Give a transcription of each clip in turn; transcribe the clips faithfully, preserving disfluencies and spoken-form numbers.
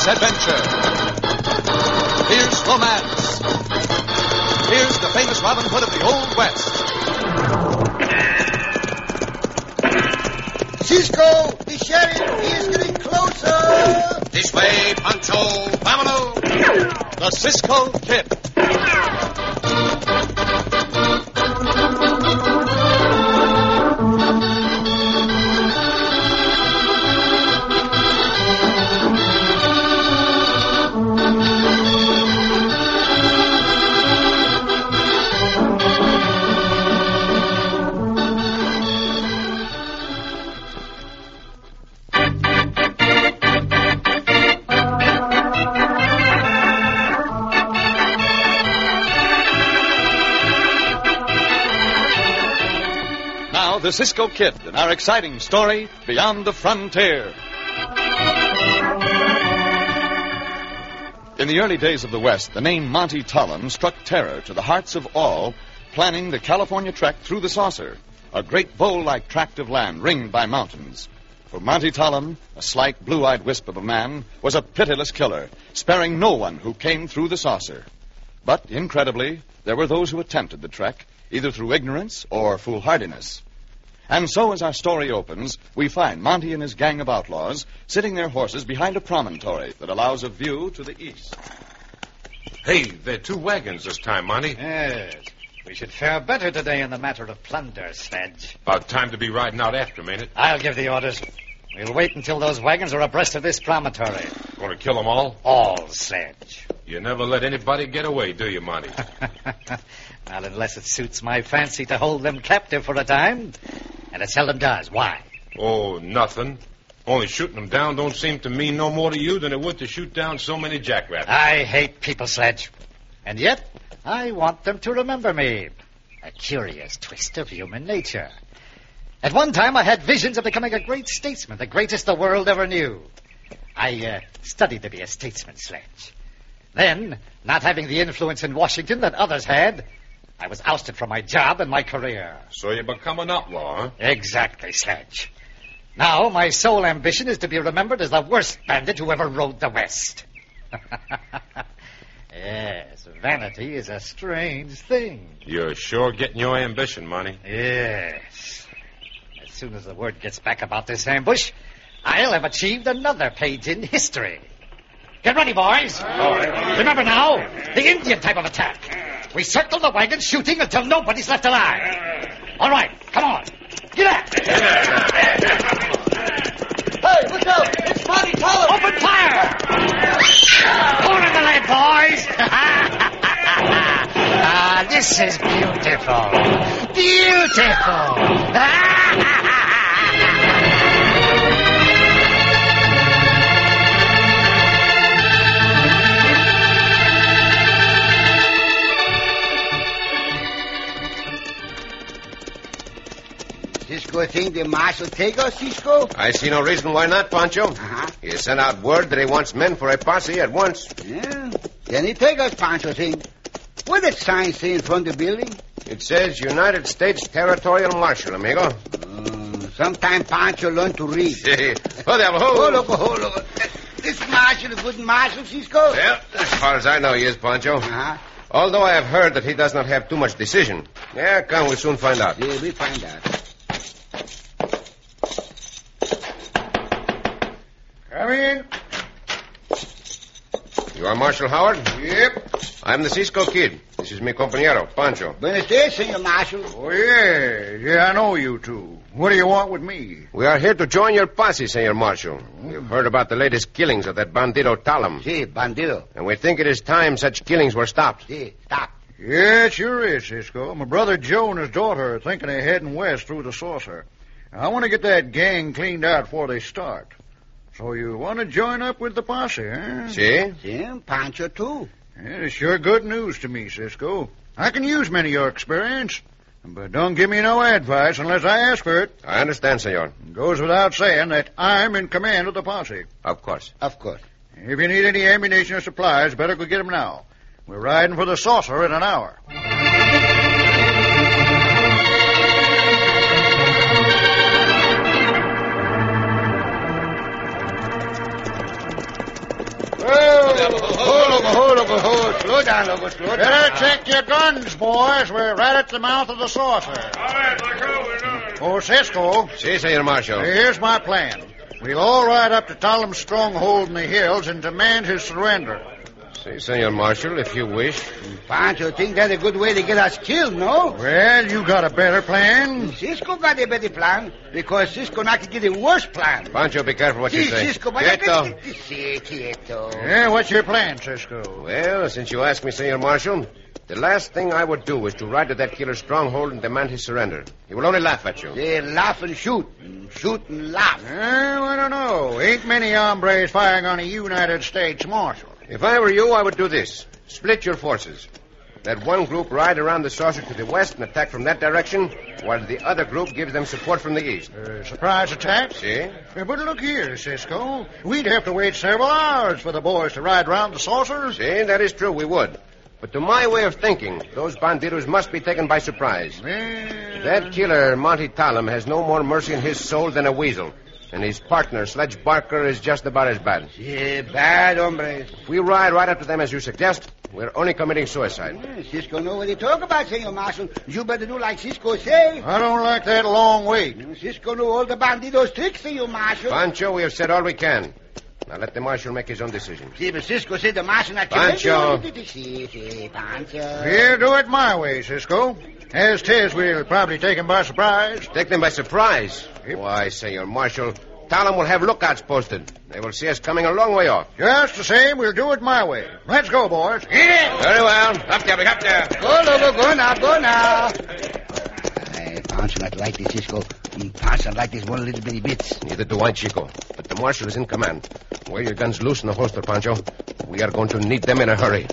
Here's adventure. Here's romance. Here's the famous Robin Hood of the Old West. Cisco, the sheriff, he is getting closer. This way, Pancho. Vámonos. The Cisco Kid. The Cisco Kid in our exciting story, Beyond the Frontier. In the early days of the West, the name Monty Tollem struck terror to the hearts of all planning the California trek through the Saucer, a great bowl-like tract of land ringed by mountains. For Monty Tollem, a slight, blue-eyed wisp of a man, was a pitiless killer, sparing no one who came through the Saucer. But, incredibly, there were those who attempted the trek, either through ignorance or foolhardiness. And so, as our story opens, we find Monty and his gang of outlaws sitting their horses behind a promontory that allows a view to the east. Hey, there are two wagons this time, Monty. Yes. We should fare better today in the matter of plunder, Sledge. About time to be riding out after them, ain't it? I'll give the orders. We'll wait until those wagons are abreast of this promontory. Going to kill them all? All, Sledge. You never let anybody get away, do you, Monty? Not unless it suits my fancy to hold them captive for a time. And it seldom does. Why? Oh, nothing. Only shooting them down don't seem to mean no more to you than it would to shoot down so many jackrabbits. I hate people, Sledge. And yet, I want them to remember me. A curious twist of human nature. At one time, I had visions of becoming a great statesman, the greatest the world ever knew. I uh, studied to be a statesman, Sledge. Then, not having the influence in Washington that others had, I was ousted from my job and my career. So you become an outlaw, huh? Exactly, Sledge. Now, my sole ambition is to be remembered as the worst bandit who ever rode the West. Yes, vanity is a strange thing. You're sure getting your ambition, Monty. Yes. As soon as the word gets back about this ambush, I'll have achieved another page in history. Get ready, boys. right. Remember now, the Indian type of attack. We circle the wagon, shooting until nobody's left alive. All right, come on. Get up. Hey, look out! It's Monty Tollem! Open fire! Hold on the lead, boys! Ah, this is beautiful. Beautiful! Cisco think the marshal take us, Cisco? I see no reason why not, Pancho. Uh-huh. He sent out word that he wants men for a posse at once. Yeah. Then he take us, Pancho think. What did sign say in front of the building? It says United States Territorial Marshal, amigo. Uh, sometime Pancho learn to read. Oh, there, Oh, look, oh, look. This marshal a good marshal, Cisco? Well, as far as I know, he is, Pancho. Uh-huh. Although I have heard that he does not have too much decision. Yeah, come, we'll soon find out. Yeah, we find out. Come in. You are Marshal Howard? Yep. I'm the Cisco Kid. This is mi compañero, Pancho. Buenos dias, Senor Marshal. Oh, yeah. Yeah, I know you two. What do you want with me? We are here to join your posse, Senor Marshal. We've heard about the latest killings of that bandito Tollem. Si, bandido. And we think it is time such killings were stopped. Si, stop. Yeah, it sure is, Cisco. My brother Joe and his daughter are thinking of heading west through the Saucer. I want to get that gang cleaned out before they start. So you want to join up with the posse, eh? See? Si, Pancho, too. Yeah, it's sure good news to me, Cisco. I can use many of your experience. But don't give me no advice unless I ask for it. I understand, senor. It goes without saying that I'm in command of the posse. Of course. Of course. If you need any ammunition or supplies, better go get them now. We're riding for the Saucer in an hour. Hold, Loco, hold, Loco, hold. Slow down, Loco, slow down. Better check your guns, boys. We're right at the mouth of the saucer. All right, Loco, we're done. Oh, Cisco, Si, Senor Marshal. here's my plan. We'll all ride up to Talum's stronghold in the hills and demand his surrender. Si, Senor Marshal, if you wish. Pancho think that's a good way to get us killed, no? Well, you got a better plan. Cisco got a better plan because Cisco not to get a worse plan. Pancho, be careful what you Si, say. Cisco, Quieto. Si, quieto. Yeah, what's your plan, Cisco? Well, since you ask me, Senor Marshal, the last thing I would do is to ride to that killer's stronghold and demand his surrender. He will only laugh at you. They laugh and shoot. Shoot and laugh. Well, I don't know. Ain't many hombres firing on a United States Marshal. If I were you, I would do this. Split your forces. Let one group ride around the saucer to the west and attack from that direction, while the other group gives them support from the east. Uh, surprise attack? See? Uh, But look here, Cisco. We'd have to wait several hours for the boys to ride round the saucer. See, that is true, we would. But to my way of thinking, those bandidos must be taken by surprise. Well, That killer, Monty Talum, has no more mercy in his soul than a weasel. And his partner, Sledge Barker, is just about as bad. Yeah, bad hombres. If we ride right up to them as you suggest, we're only committing suicide. Yeah, Cisco know what they talk about, Senor Marshal. You better do like Cisco say. I don't like that long wait. Cisco know all the bandidos tricks, Senor Marshal. Pancho, we have said all we can. Now let the marshal make his own decision. See, but Cisco said the Marshal not Pancho. See, see, Pancho. We'll do it my way, Cisco. As 'tis, we'll probably take him by surprise. Take them by surprise. Yep. Why, Senor Marshal, Talum will have lookouts posted. They will see us coming a long way off. Just the same, we'll do it my way. Let's go, boys. Very well. Up there, up there. Go, Loco, go now, go now. Hey, Pancho not like this, Cisco. Mm, Pancho not like this one little bitty bits. Neither do I, Chico. But the marshal is in command. Wear your guns loose in the holster, Pancho. We are going to need them in a hurry.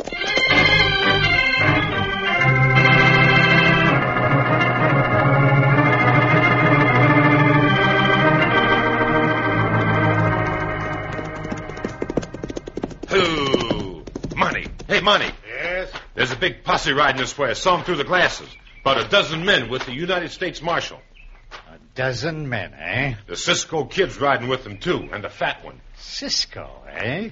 Ooh, Monty. Hey, Monty. Yes? There's a big posse riding this way. I saw him through the glasses. About a dozen men with the United States Marshal. A dozen men, eh? The Cisco Kid's riding with them, too, and the fat one. Cisco, eh?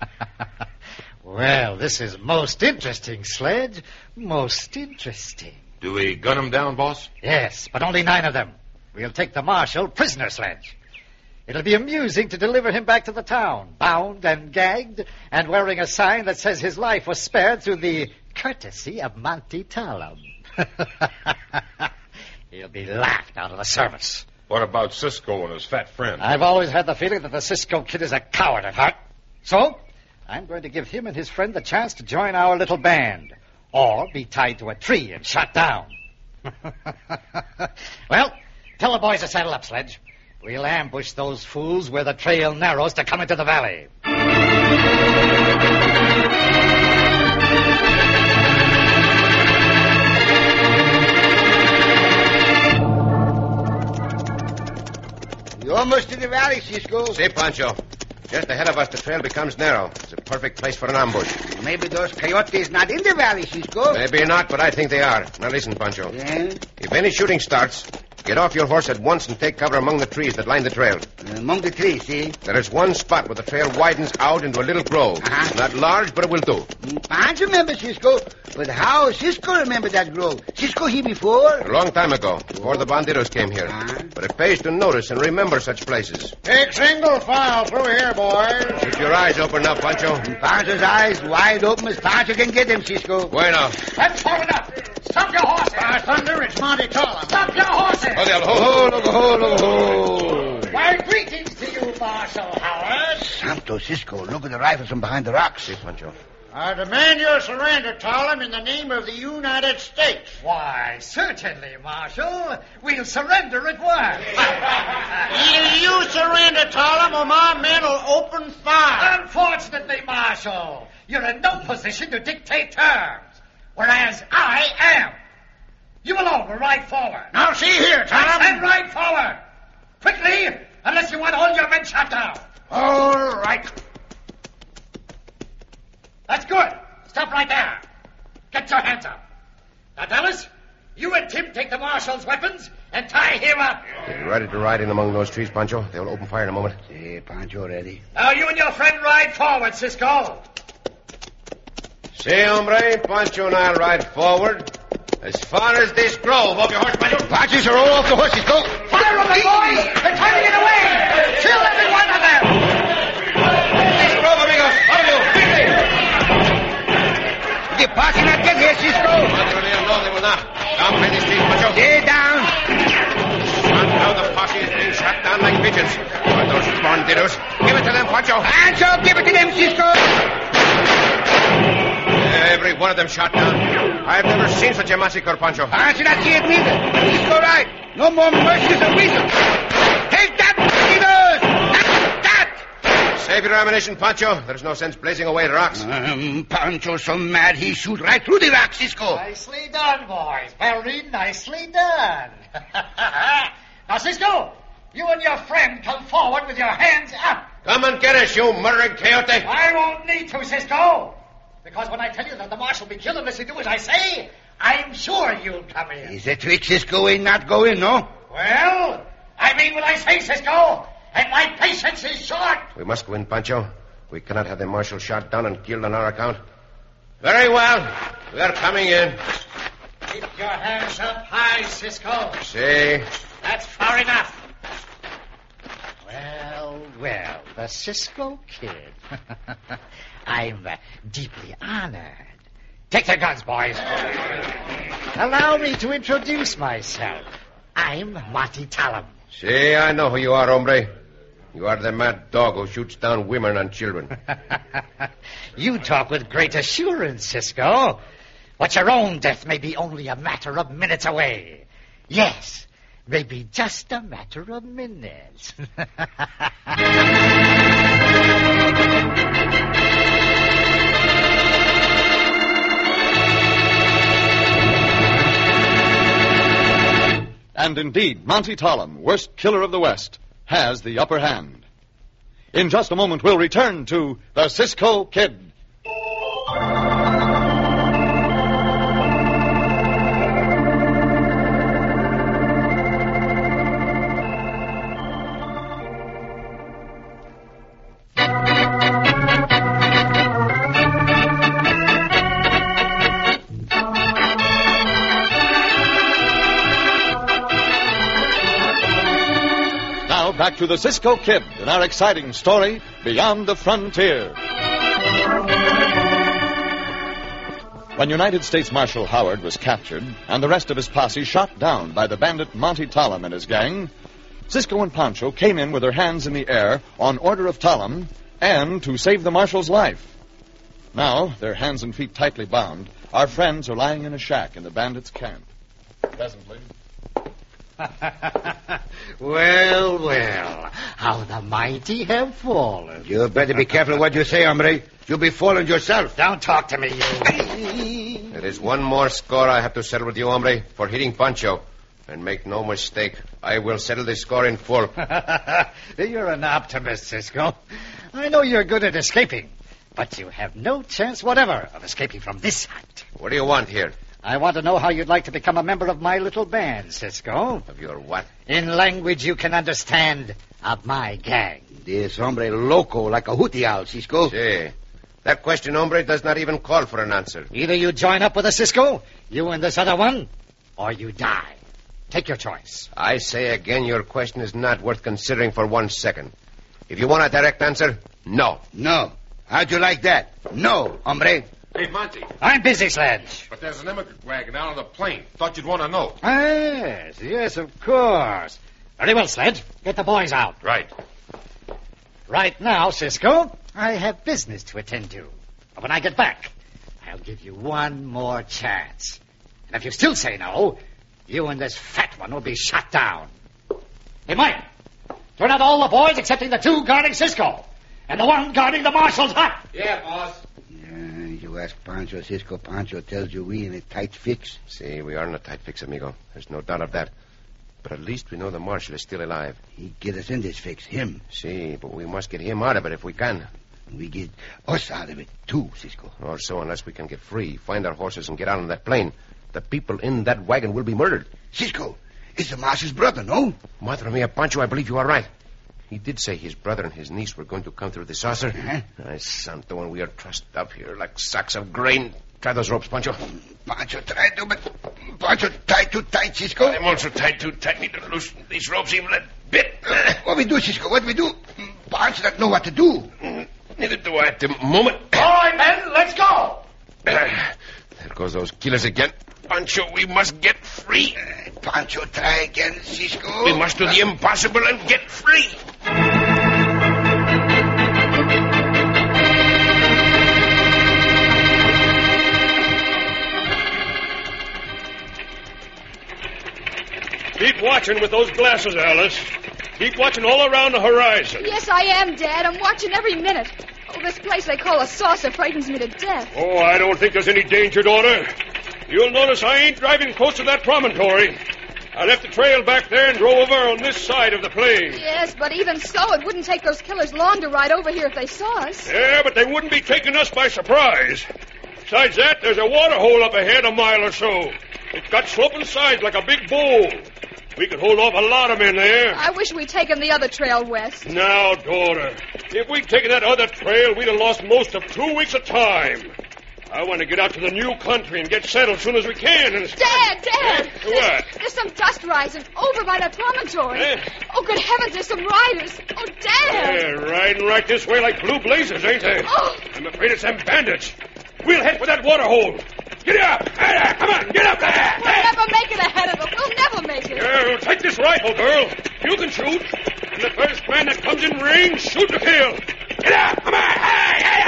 Well, this is most interesting, Sledge. Most interesting. Do we gun him down, boss? Yes, but only nine of them. We'll take the marshal prisoner, Sledge. It'll be amusing to deliver him back to the town, bound and gagged, and wearing a sign that says his life was spared through the courtesy of Monty Talum. He'll be laughed out of the service. What about Cisco and his fat friend? I've always had the feeling that the Cisco Kid is a coward at heart. So, I'm going to give him and his friend the chance to join our little band, or be tied to a tree and shot down. Well, tell the boys to saddle up, Sledge. We'll ambush those fools where the trail narrows to come into the valley. You're almost in the valley, Cisco. See, Pancho. Just ahead of us, the trail becomes narrow. It's a perfect place for an ambush. Maybe those coyotes not in the valley, Cisco. Maybe not, but I think they are. Now listen, Pancho. Yeah? If any shooting starts, get off your horse at once and take cover among the trees that line the trail. Among the trees, see? There is one spot where the trail widens out into a little grove. Uh-huh. Not large, but it will do. Pancho remember, Cisco. But how Cisco remember that grove? Cisco here before? A long time ago, before the bandidos came here. Uh-huh. But it pays to notice and remember such places. Take single file through here, boys. Keep your eyes open now, Pancho. Pancho's eyes wide open as Pancho can get them, Cisco. Bueno. Let's forward up. Stop your horses. By thunder, it's Monty Talum. Stop your horses. Hold on, hold. Oh, look, oh, look, oh. Why, greetings to you, Marshal Howard. Santo Cisco, look at the rifles from behind the rocks. See, Pancho. I demand your surrender, Talum, in the name of the United States. Why, certainly, Marshal. We'll surrender at once. Either you surrender, Talum, or my men will open fire. Unfortunately, Marshal, you're in no position to dictate terms, whereas I am. You alone will ride forward. Now, see here, And Talum. ride forward. Quickly, unless you want all your men shot down. All right. That's good. Stop right there. Get your hands up. Now, Dallas, you and Tim take the marshal's weapons and tie him up. Get ready to ride in among those trees, Pancho. They will open fire in a moment. See, Pancho ready. Now, you and your friend ride forward, Cisco. See, hombre, Pancho and I'll ride forward as far as this grove. Off your horse, Pancho. Pancho, sir, all off the horses, go. Fire on the boys! They're trying to get away! Kill every one of them! This grove, amigos. Out of you, quickly. The posse not get here, Cisco. Madre mia, no, they will not. Down by these trees, Pancho. Stay down. Shot now the posse is being shot down like pigeons. By those bandidos. Give it to them, Pancho. Pancho, give it to them, Cisco. Every one of them shot down. I've never seen such a massacre, Pancho. Pancho not see it neither. Cisco right. No more mercies or reason. Take that, bandidos. That's that. Save your ammunition, Pancho. There's no sense blazing away rocks. Um, Pancho's so mad he shoot right through the rocks, Cisco. Nicely done, boys. Very nicely done. Now, Cisco, you and your friend come forward with your hands up. Come and get us, you murdering coyote. I won't need to, Cisco. Because when I tell you that the marshal will be killed unless you do as I say, I'm sure you'll come in. Is the trick, Cisco ain't not go in, no? Well, I mean what I say, Cisco. And my patience is short. We must go in, Pancho. We cannot have the marshal shot down and killed on our account. Very well. We are coming in. Keep your hands up high, Cisco. See? That's far enough. Well, well, the Cisco Kid. I'm uh, deeply honored. Take their guns, boys. Allow me to introduce myself. I'm Monty Tallum. See, I know who you are, hombre. You are the mad dog who shoots down women and children. You talk with great assurance, Cisco. But your own death may be only a matter of minutes away. Yes, maybe just a matter of minutes. And indeed, Monty Tallum, worst killer of the West, has the upper hand. In just a moment, we'll return to the Cisco Kid. Back to the Cisco Kid in our exciting story, Beyond the Frontier. When United States Marshal Howard was captured and the rest of his posse shot down by the bandit Monty Tallum and his gang, Cisco and Pancho came in with their hands in the air on order of Tallum and to save the Marshal's life. Now, their hands and feet tightly bound, our friends are lying in a shack in the bandits' camp. Presently... Well, well, how the mighty have fallen. You better be careful what you say, hombre. You'll be falling yourself. Don't talk to me, you. There is one more score I have to settle with you, hombre, for hitting Pancho. And make no mistake, I will settle this score in full. You're an optimist, Cisco. I know you're good at escaping, but you have no chance whatever of escaping from this hunt. What do you want here? I want to know how you'd like to become a member of my little band, Cisco. Of your what? In language you can understand, of my gang. This hombre loco like a hootie owl, Cisco. See, that question, hombre, does not even call for an answer. Either you join up with us, Cisco, you and this other one, or you die. Take your choice. I say again, your question is not worth considering for one second. If you want a direct answer, no. No. How'd you like that? No, hombre. Hey, Monty. I'm busy, Sledge. But there's an immigrant wagon out on the plain. Thought you'd want to know. Yes, yes, of course. Very well, Sledge. Get the boys out. Right. Right now, Cisco, I have business to attend to. But when I get back, I'll give you one more chance. And if you still say no, you and this fat one will be shot down. Hey, Mike, turn out all the boys excepting the two guarding Cisco. And the one guarding the marshal's hut. Yeah, boss. You ask Pancho, Cisco. Pancho tells you we in a tight fix. See, we are in a tight fix, amigo. There's no doubt of that. But at least we know the marshal is still alive. He get us in this fix, him. See, but we must get him out of it if we can. We get us out of it, too, Cisco. Or so, unless we can get free, find our horses, and get out on that plain, the people in that wagon will be murdered. Cisco, it's the marshal's brother, no? Madre mia, Pancho, I believe you are right. He did say his brother and his niece were going to come through the saucer. Uh-huh. Ay, santo, and we are trussed up here like sacks of grain. Try those ropes, Pancho. Pancho, try to, but Pancho, tied too tight, Cisco. I'm also tied too tightly to loosen these ropes even a bit. What we do, Cisco? What we do? Pancho doesn't know what to do. Neither do I at the moment. All right, men, let's go. There goes those killers again. Pancho, we must get free. Uh, Pancho, try again, Cisco. We must do the impossible and get free. Keep watching with those glasses, Alice. Keep watching all around the horizon. Yes, I am, Dad. I'm watching every minute. Oh, this place they call a saucer frightens me to death. Oh, I don't think there's any danger, daughter. You'll notice I ain't driving close to that promontory. I left the trail back there and drove over on this side of the plain. Yes, but even so, it wouldn't take those killers long to ride over here if they saw us. Yeah, but they wouldn't be taking us by surprise. Besides that, there's a water hole up ahead a mile or so. It's got sloping sides like a big bowl. We could hold off a lot of men there. I wish we'd taken the other trail west. Now, daughter, if we'd taken that other trail, we'd have lost most of two weeks of time. I want to get out to the new country and get settled as soon as we can. And... Dad, Dad! Eh? What? There's some dust rising over by that promontory. Eh? Oh, good heavens, there's some riders. Oh, Dad! They're riding right this way like blue blazes, ain't they? Oh. I'm afraid it's them bandits. We'll head for that water hole. Get up! Hey, there, come on, get up there! We'll never make it ahead of them. We'll never make it. Yeah, take this rifle, girl. You can shoot. And the first man that comes in range, shoot to kill. Get up! Come on! Hey, hey,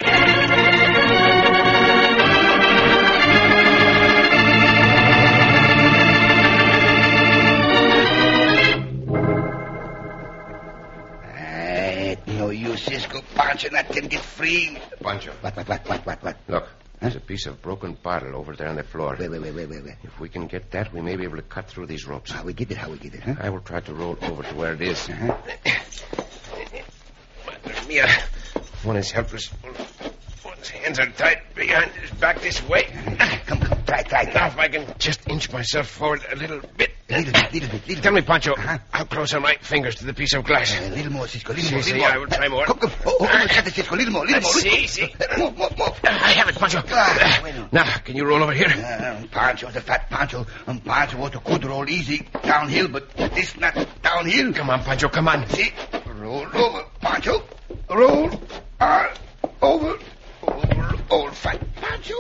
No use, Cisco. Pancho not can get free. Pancho. What, what, what, what, what, what? Look, there's a piece of broken bottle over there on the floor. Wait, wait, wait, wait, wait, wait. If we can get that, we may be able to cut through these ropes. How we get it, how we get it, huh? I will try to roll over to where it is. Uh-huh. Madre mia. One is helpless. One's hands are tied behind his back this way. Come, come, try, try, Now, try. if I can just inch myself forward a little bit. Little bit, little bit, little Tell bit. me, Pancho, Uh-huh. how close are my fingers to the piece of glass? A little more, Cisco, little See, more, see, little more. I will try more. Come, come. Oh, oh, oh, cut it, Cisco, little more, little more. See, little see. more. More, more, more. I have it, Pancho. Ah, bueno. Now, can you roll over here? Uh, Pancho's a fat Pancho. And Pancho ought to could roll easy downhill, but this not downhill. Come on, Pancho, come on. See? Roll over, Pancho. Roll. Uh, over. Over. Old fat Pancho.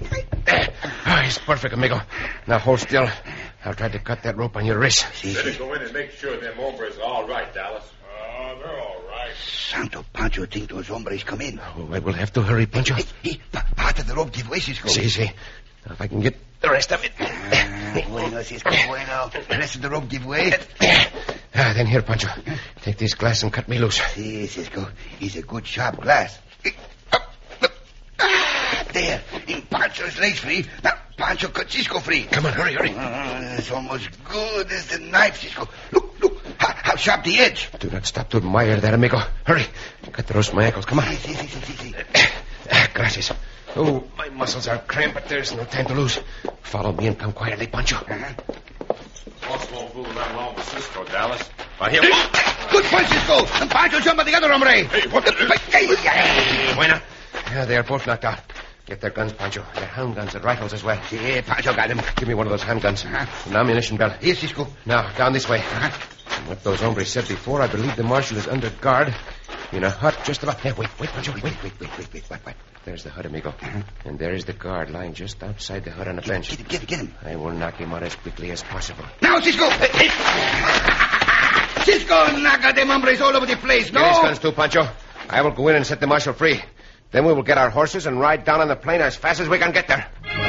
Ah, he's perfect, amigo. Now, hold still. I'll try to cut that rope on your wrist. See, Better see. go in and make sure them hombres are all right, Dallas. Oh, they're all right. Santo Pancho think those hombres come in. Oh, I will have to hurry, Pancho. Hey, hey, pa- part of the rope give way, Cisco. See, see. Now, if I can get the rest of it. Ah, bueno, Cisco, bueno. The rest of the rope give way. Ah, then here, Pancho. Take this glass and cut me loose. See, Cisco, he's a good sharp glass. Eh, up, up. Ah, there. In Pancho's legs free. Now, Pancho cut Cisco free. Come on, hurry, hurry. Ah, it's almost good as the knife, Cisco. Look, look. How, how sharp the edge. Do not stop to admire that, amigo. Hurry. Cut the rest of my ankles. Come on. See, see, see, see, see. Ah, gracias. Oh, my muscles are cramped, but there's no time to lose. Follow me and come quietly, Pancho. Uh-huh. Boss won't move that long with Cisco, Dallas. I hear... Good point, Cisco. And Pancho jump on the other hombre. Hey, what the... Buena. Yeah, they are both knocked out. Get their guns, Pancho. Their hand guns and rifles as well. See, Pancho got him. Give me one of those handguns. Uh-huh. An ammunition belt. Here, Cisco. Now, down this way. Uh-huh. From what those hombres said before, I believe the marshal is under guard in a hut just about... Hey, wait, wait, Pancho, wait. Wait, wait, wait, wait, wait. What, what? There's the hut, amigo. Uh-huh. And there is the guard lying just outside the hut on a bench. Get him, get him, get him. I will knock him out as quickly as possible. Now, Cisco. Hey, hey. Cisco, knock them hombres all over the place. No. Get his guns too, Pancho. I will go in and set the marshal free. Then we will get our horses and ride down on the plain as fast as we can get there.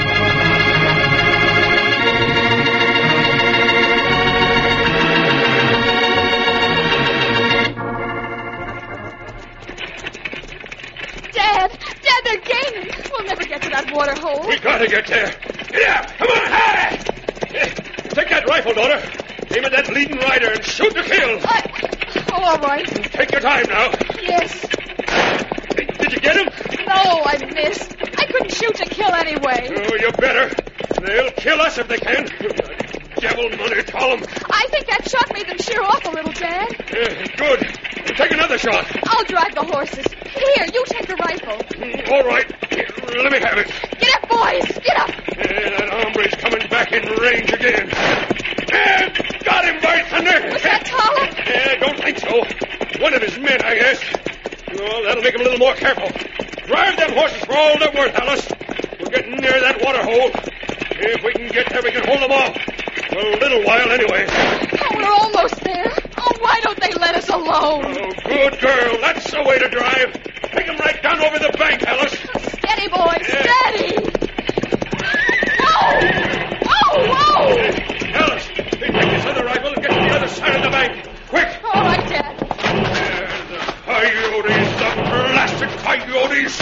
Dad, Dad, they're gaining. We'll never get to that water hole. We gotta get there. Get up! Come on! Hey! Hey, take that rifle, daughter. Aim at that leading rider and shoot to kill. I... Oh, all right. Take your time now. Yes. Hey, did you get him? No, I missed. I couldn't shoot to kill anyway. Oh, you better. They'll kill us if they can. Devil money, Tollum. I think that shot made them sheer off a little, Dad. Yeah, good. Take another shot. I'll drive the horses. Here, you take the rifle. All right. Let me have it. Get up, boys. Get up. Yeah, that hombre's coming back in range again. Yeah, got him by thunder. Was that Tollum? Yeah, don't think so. One of his men, I guess. Well, that'll make him a little more careful. Drive them horses for all they're worth, Alice. We're getting near that water hole. If we can get there, we can hold them off. For a little while, anyway. Oh, we're almost there. Oh, why don't they let us alone? Oh, good girl. That's the way to drive. Take them right down over the bank, Alice. Steady, boys. Yeah. Steady. Whoa! Whoa, whoa! Alice, take this other rifle and get to the other side of the bank. Quick! All right, Dad. There, the coyotes, the blasted coyotes.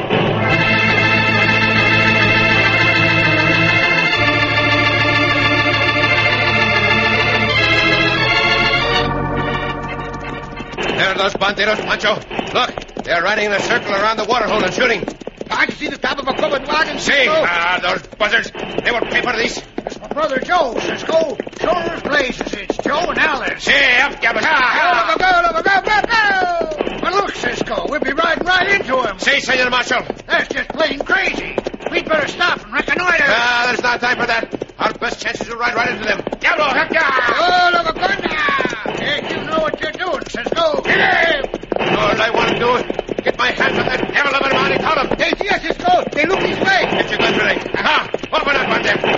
There are those bandidos, Pancho. Look, they're riding in a circle around the water hole and shooting. Can't you see the top of a covered wagon? See, ah, those buzzards. They will pay for this. It's my brother Joe, Cisco. Sure places. It's Joe and Alice. See, up, Gavin. Ah, go, go, go, go, go, go. But look, Cisco, we'll be riding right into him. See, Senor Marshal. That's just plain crazy. We'd better stop and reconnoiter. Ah, there's not time for that. Our best chance is to ride right into them. Diablo, up, Oh, look, go now. Hey, you know what you're doing, Cisco. Get him. All I want to do is get my hands on that devil of a Monty Tollum. Hey, yes, Cisco. They look this way. Get your guns ready. Aha! Open up on them.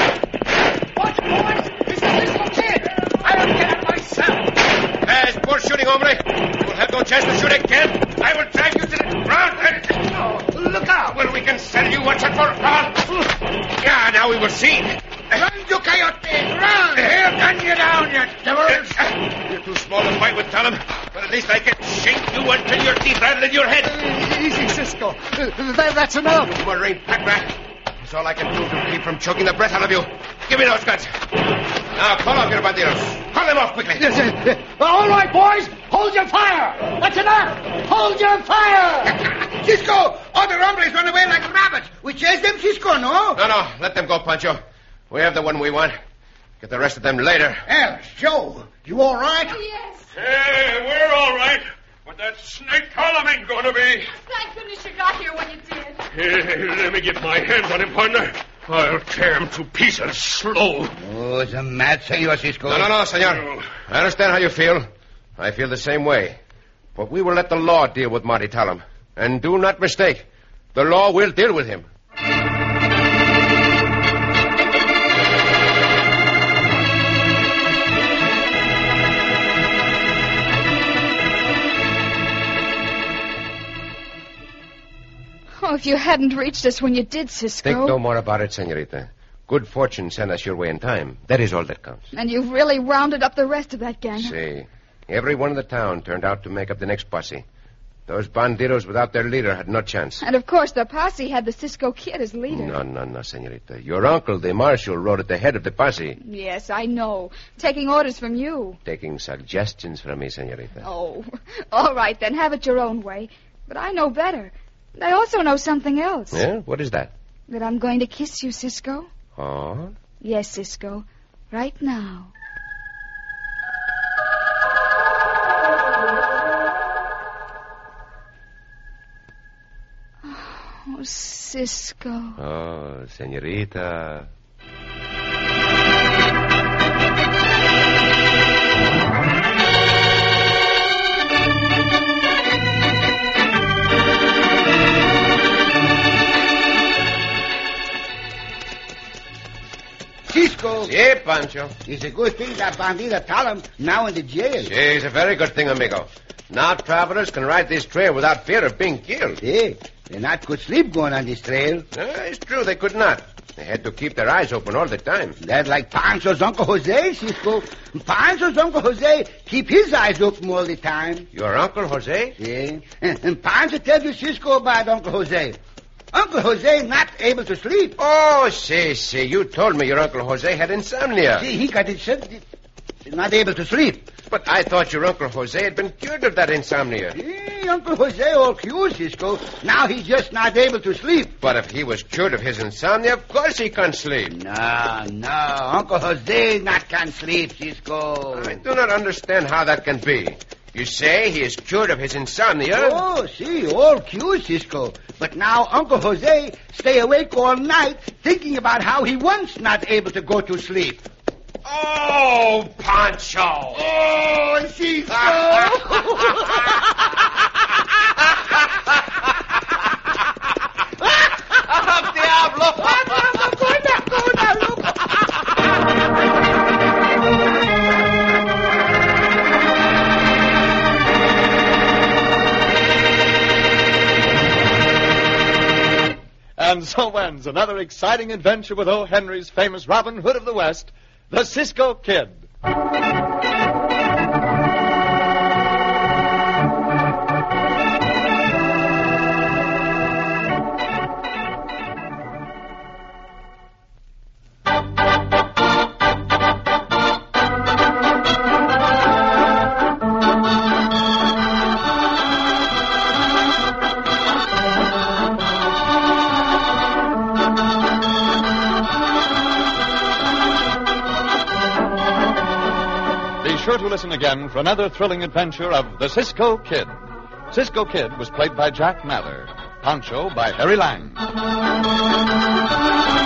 Watch, boys. It's the Cisco kid. I don't get it myself. There's poor shooting, hombre. You'll have no chance to shoot again. I will drag you to the ground and... Oh, look out. Well, we can send you one shot for... Run. Yeah, now we will see. Run, you coyote. Run. Here, gun you down, you devils. You're too small to fight with Tollum, but at least I can shake you until your teeth rattle in your head. Uh, easy, Cisco. Uh, that, that's enough. Marine pack rat. That's all I can do to keep from choking the breath out of you. Give me those guns. Now, call off your bandidos. Call them off quickly. Yes, uh, uh, all right, boys. Hold your fire. That's enough. Hold your fire. Cisco, other hombres run away like rabbits. We chase them, Cisco, no? No, no. Let them go, Pancho. We have the one we want. Get the rest of them later. Alice, Joe, you all right? Oh, yes. Hey, we're all right. But that snake column ain't going to be. Thank goodness you got here when you did. Hey, let me get my hands on him, partner. I'll tear him to pieces slow. Oh, it's a mad senor, Cisco. No, no, no, senor. I understand how you feel. I feel the same way. But we will let the law deal with Monty Tollum. And do not mistake, the law will deal with him. Oh, if you hadn't reached us when you did, Cisco. Think no more about it, senorita. Good fortune sent us your way in time. That is all that counts. And you've really rounded up the rest of that gang. See, everyone in the town turned out to make up the next posse. Those bandidos without their leader had no chance. And, of course, the posse had the Cisco Kid as leader. No, no, no, senorita. Your uncle, the marshal, rode at the head of the posse. Yes, I know. Taking orders from you. Taking suggestions from me, senorita. Oh, all right, then. Have it your own way. But I know better. And I also know something else. Yeah? What is that? That I'm going to kiss you, Cisco. Oh? Yes, Cisco. Right now. Oh, Cisco. Oh, senorita. Cisco. Sí, Pancho. It's a good thing that bandita Tollum now in the jail. Sí, it's a very good thing, amigo. Now travelers can ride this trail without fear of being killed. Yeah, they not could sleep going on this trail. Uh, it's true, they could not. They had to keep their eyes open all the time. That's like Pancho's Uncle Jose, Cisco. Pancho's Uncle Jose keep his eyes open all the time. Your Uncle Jose? Yeah, and, and Pancho tells you, Cisco, about Uncle Jose. Uncle Jose not able to sleep. Oh, see, see, you told me your Uncle Jose had insomnia. See, he got it, not able to sleep. But I thought your Uncle Jose had been cured of that insomnia. Yeah, Uncle Jose all cured, Cisco. Now he's just not able to sleep. But if he was cured of his insomnia, of course he can sleep. No, no, Uncle Jose not can sleep, Cisco. I do not understand how that can be. You say he is cured of his insomnia? Oh, see, all cured, Cisco. But now Uncle Jose stay awake all night thinking about how he once not able to go to sleep. Oh, Pancho! Oh, Cisco! Diablo! And so ends another exciting adventure with O. Henry's famous Robin Hood of the West, the Cisco Kid. Be sure to listen again for another thrilling adventure of the Cisco Kid. Cisco Kid was played by Jack Mather. Pancho by Harry Lang.